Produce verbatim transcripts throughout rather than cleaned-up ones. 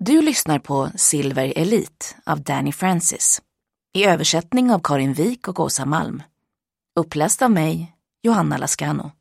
Du lyssnar på Silver Elite av Danny Francis. I översättning av Karin Wik och Åsa Malm. Uppläst av mig, Johanna Lascano.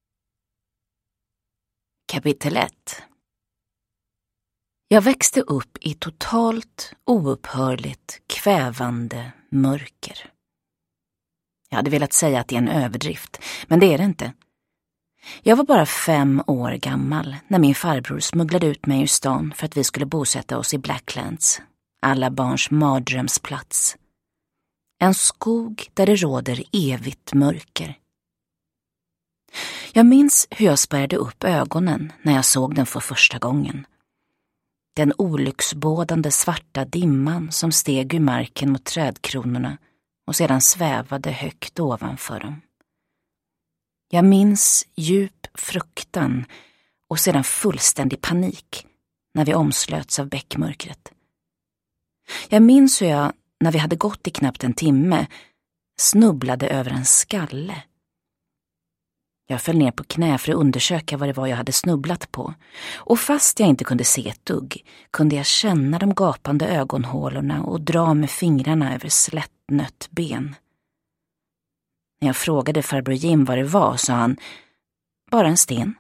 Kapitel ett. Jag växte upp i totalt oupphörligt kvävande mörker. Jag hade velat säga att det är en överdrift, men det är det inte. Jag var bara fem år gammal när min farbror smugglade ut mig ur stan för att vi skulle bosätta oss i Blacklands, alla barns mardrömsplats. En skog där det råder evigt mörker. Jag minns hur jag spärrade upp ögonen när jag såg den för första gången. Den olycksbådande svarta dimman som steg ur marken mot trädkronorna och sedan svävade högt ovanför dem. Jag minns djup fruktan och sedan fullständig panik när vi omslöts av bäckmörkret. Jag minns hur jag, när vi hade gått i knappt en timme, snubblade över en skalle. Jag föll ner på knä för att undersöka vad det var jag hade snubblat på, och fast jag inte kunde se ett dugg kunde jag känna de gapande ögonhålorna och dra med fingrarna över slättnött ben. När jag frågade farbror Jim vad det var sa han, bara en sten.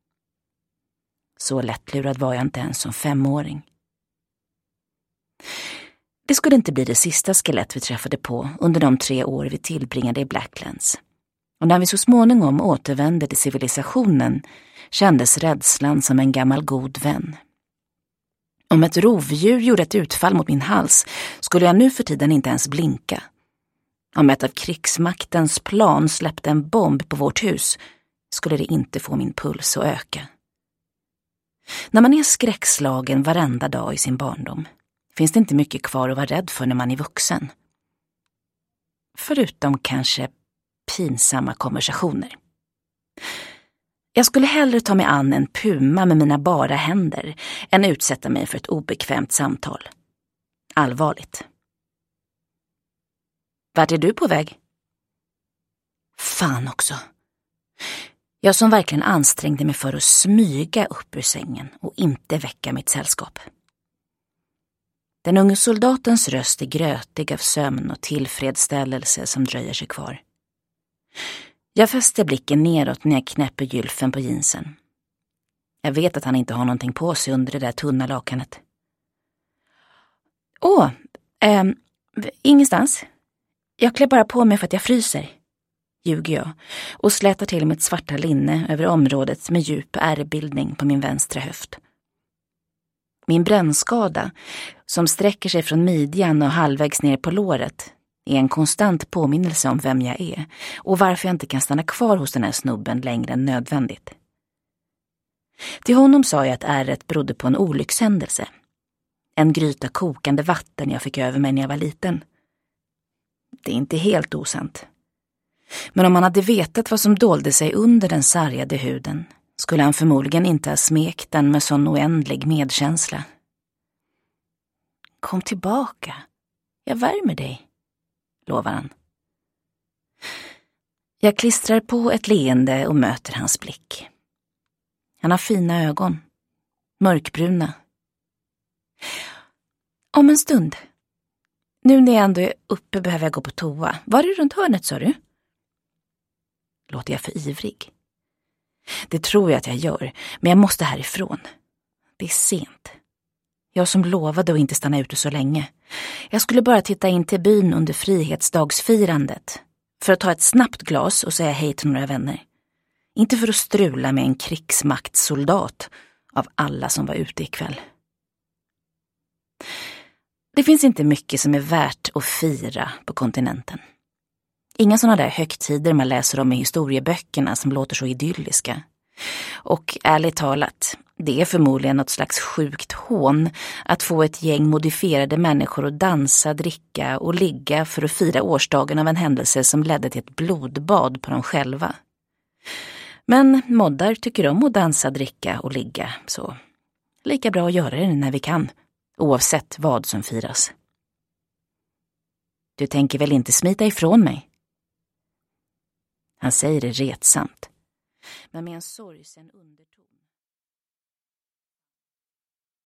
Så lättlurad var jag inte ens som femåring. Det skulle inte bli det sista skelett vi träffade på under de tre år vi tillbringade i Blacklands. Och när vi så småningom återvände till civilisationen kändes rädslan som en gammal god vän. Om ett rovdjur gjorde ett utfall mot min hals skulle jag nu för tiden inte ens blinka. Om ett av krigsmaktens plan släppte en bomb på vårt hus skulle det inte få min puls att öka. När man är skräckslagen varenda dag i sin barndom finns det inte mycket kvar att vara rädd för när man är vuxen. Förutom kanske pinsamma konversationer. Jag skulle hellre ta mig an en puma med mina bara händer än utsätta mig för ett obekvämt samtal. Allvarligt. Vart är du på väg? Fan också. Jag som verkligen ansträngde mig för att smyga upp ur sängen och inte väcka mitt sällskap. Den unge soldatens röst är grötig av sömn och tillfredsställelse som dröjer sig kvar. Jag fäster blicken neråt när jag knäpper gylfen på jeansen. Jag vet att han inte har någonting på sig under det där tunna lakanet. Åh, eh, ingenstans. Jag klär bara på mig för att jag fryser, ljuger jag och slätar till mitt svarta linne över området med djup ärrbildning på min vänstra höft. Min brännskada, som sträcker sig från midjan och halvvägs ner på låret, är en konstant påminnelse om vem jag är och varför jag inte kan stanna kvar hos den här snubben längre än nödvändigt. Till honom sa jag att ärret berodde på en olyckshändelse. En gryta kokande vatten jag fick över mig när jag var liten. Det är inte helt osant. Men om han hade vetat vad som dolde sig under den sargade huden skulle han förmodligen inte ha smekt den med sån oändlig medkänsla. Kom tillbaka. Jag värmer dig, lovar han. Jag klistrar på ett leende och möter hans blick. Han har fina ögon. Mörkbruna. Om en stund. Nu när jag ändå är uppe behöver jag gå på toa. Var är runt hörnet, sa du? Låter jag för ivrig? Det tror jag att jag gör, men jag måste härifrån. Det är sent. Jag som lovade att inte stanna ute så länge. Jag skulle bara titta in till byn under frihetsdagsfirandet. För att ta ett snabbt glas och säga hej till några vänner. Inte för att strula med en krigsmaktssoldat av alla som var ute ikväll. Det finns inte mycket som är värt att fira på kontinenten. Inga sådana där högtider man läser om i historieböckerna som låter så idylliska. Och ärligt talat, det är förmodligen något slags sjukt hån att få ett gäng modifierade människor att dansa, dricka och ligga för att fira årsdagen av en händelse som ledde till ett blodbad på dem själva. Men moddar tycker om att dansa, dricka och ligga, så lika bra att göra det när vi kan, oavsett vad som firas. Du tänker väl inte smita ifrån mig? Han säger det retsamt, men med en sorgsen underton.